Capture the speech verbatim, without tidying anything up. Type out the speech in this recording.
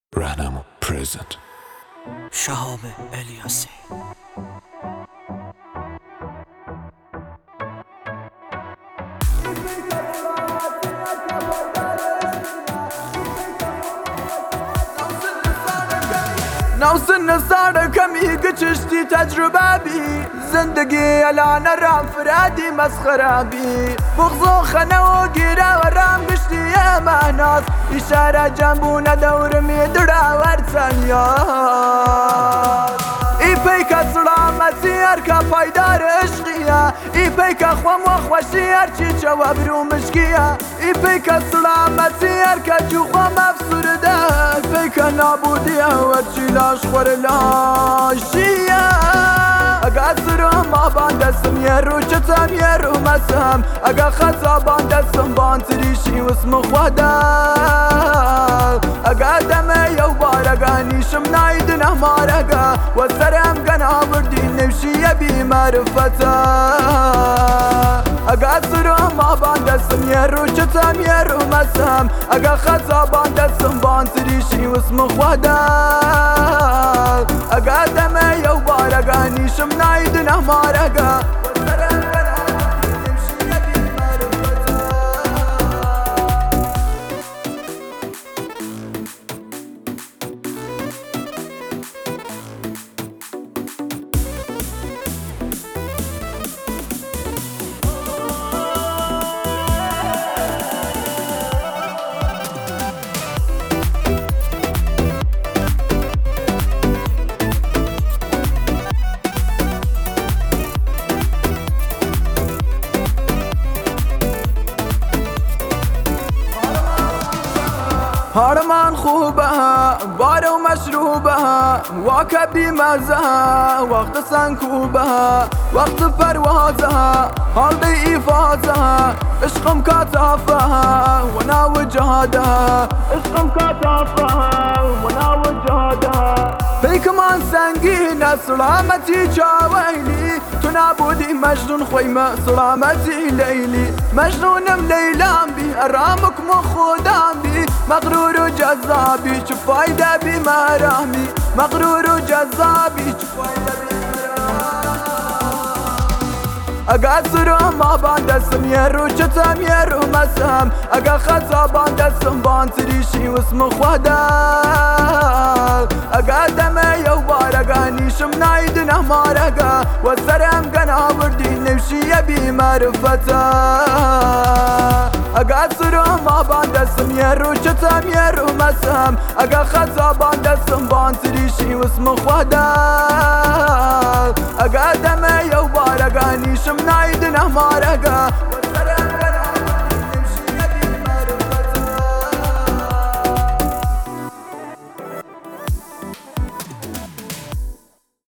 Rahnamo present. شهاب الیاسی. نوسن صار كمي قشتي تجربة بي زندگي انا رام فرادي مسخرة بي بغضو خنا وقيرا ورام قشتي يا مهناس إشارة جنبونا دور ميدرا ورسانيات ای پیکا سلامتی ارکا پایدار عشقیه ای پیکا خوام و خوشی ارچی جواب رو مشکیه ای پیکا سلامتی ارکا جو خوام افسرده ای پیکا نابودیه ورچی لاش خور لاشیه اگه سرم آبان دستم یه رو چتم یه رو مسم اگه خطابان دستم بان تریشی واسم خواده اگه دمه یو بارگه نیشم نایدنه مارگه و سرم گنا بردی نوشیه بی معرفته اگه سرم آبان دستم یه رو چتم یه رو مسم اگه خطابان دستم بان تریشی واسم خواده اگه دمه یو بارگه نیشم نایدنه مارگه و سرم گنا بردی نوشیه بی معرفته هرمان خوبه بارو مشروبه واکه بیمزه وقت سنکوبه وقت پروازه حال دی ایفازه عشقم کاتافه و ناو جهاده عشقم کاتافه و ناو جهاده پیکمان سنگینه سلامتی جاویلی تو نبودی مجنون خویمه سلامتی لیلی مجنونم لیلام بی ارامک مو خودم بی مغرور و جذابی چه فایده بی مرامی مغرور و جذابی چه فایده بی مرامی اگه سرم آبان دستم یه رو چتم یه رو مسم اگه خطابان دستم بان تریشی واسم خواده اگه دمه یو بارگه نیشم نایدنه مارگه و سرم گنا بردی نوشیه بی معرفته اگه سرم آبان دستم یه رو چتم یه رو مسم اگه خطابان دستم بان تریشی واسم خواده اگه دمه یو بارگه نیشم نایدنه مارگه